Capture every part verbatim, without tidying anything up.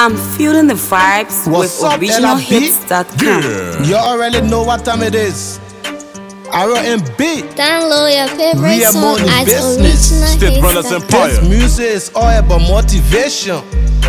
I'm feeling the vibes What's with up, original hits dot com. Yeah. You already know what time it is. R and B. Download your favorite Real song money at business. State Brothers original hits dot com. Empire. This music is all about motivation.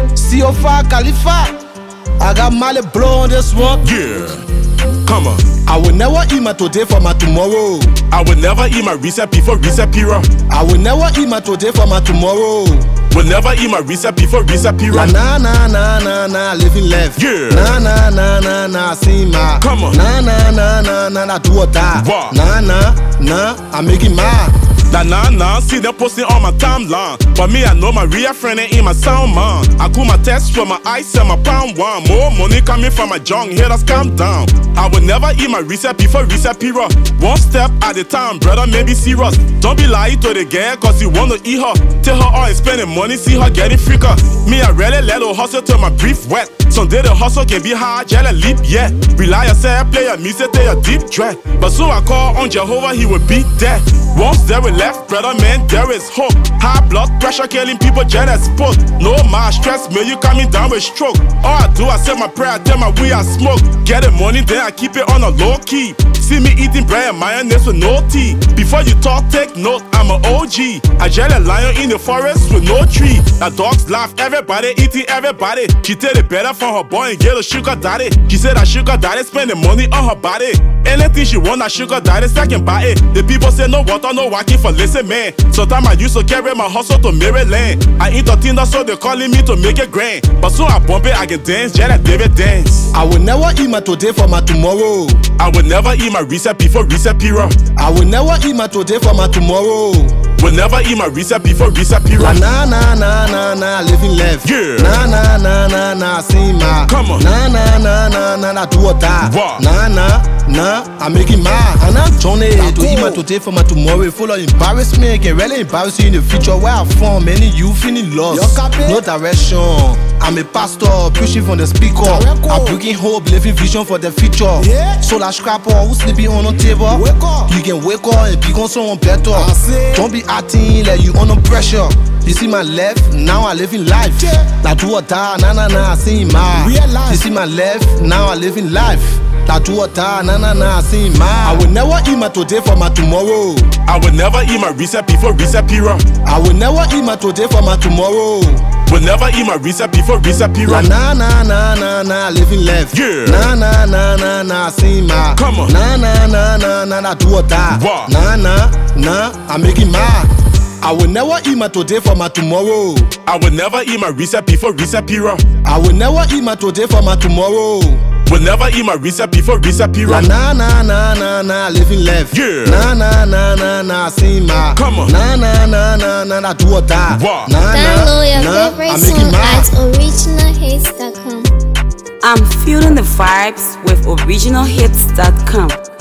C O five Khalifa. I got Mali blow on this one. Yeah. Come on. I will never eat my today for my tomorrow. I will never eat my recipe for recipe. I will never eat my today for my tomorrow. Will never eat my recipe for recipe. La na na na na na living left. Yeah. Na na na na na see my. Come on. Na na na na na na do or die. Wow. Na na na I'm making mine. Nah, nah, nah, see them posting on my timeline. But me, I know my real friend ain't in my sound, man. I cool my test from my ice and my pound one. More money coming from my junk, haters calm down. I will never eat my recipe for recipe raw. One step at a time, brother, maybe serious. Don't be lying to the girl, cause you wanna eat her. Tell her all is spending money, see her getting freaker. Me, I really let her hustle till my brief wet. Someday the hustle can be hard, jelly leap, yeah. Rely yourself, play your music, tell your deep dread. But soon I call on Jehovah, he will beat that. Once there we left, brother, man, there is hope. High blood pressure killing people, jealous sport. No more stress, man, you coming down with stroke. All I do, I say my prayer, I tell my weed, I smoke. Get the money, then I keep it on a low key. See me eating bread and mayonnaise with no tea. Before you talk, take note, I'm an O G. I jelly lion in the forest with no tree. The dogs laugh, everybody eating everybody. She tell it better from her boy and get a sugar daddy. She said that sugar daddy spending money on her body. Anything she want, that sugar daddy second buy it. The people say no water, no walking for listen, man. Sometimes I used to carry my hustle to Maryland. I entertain so they calling me to make it grand. But soon I bump it, I can dance, just like David dance. I will never eat my today for my tomorrow. I will never eat my recipe for recipe raw. I will never eat my today for my tomorrow. Will never eat my recipe for recipe raw. Na na na na na living left. Yeah. Na na na na na see my. Come on. Na na na na na na do or die. Wow. Na na na I'm making mine. And I'm Johnny to eat my today for my tomorrow. Full of embarrassment, can really embarrass you in the future. Where I from, many you feeling lost. No direction. I'm a pastor preaching from the speaker. I'm bringing hope, living vision for the future. Yeah. So that scrapper who's sleeping on the table. Wake up. You can wake up and become someone better. Don't be acting like you under pressure. You see my left, now I live in life. Yeah. Like do or die, na na na, I see my. Real life. You see my left, now I live in life. Like do or die, na na na, I see my. I will never eat my today for my tomorrow. I will never eat my recipe for recipe raw. I will never eat my today for my tomorrow. Will never eat my recipe for recipe raw. Na na na na na, living left. Yeah. Na na na na na, I see my. Come on. Na na na na na na, do or die. Wow. Na na na, I'm making mine. I will never eat my today for my tomorrow. I will never eat my recipe for recipe raw. I will never eat my today for my tomorrow. Will never eat my recipe for recipe raw. Na na na na na living left. Yeah. Na na na na na see my. Come on. Na na na na na na do or die. Wow. Na Download your na na favorite I'm making song mine. at original hits dot com. I'm feeling the vibes with original hits dot com.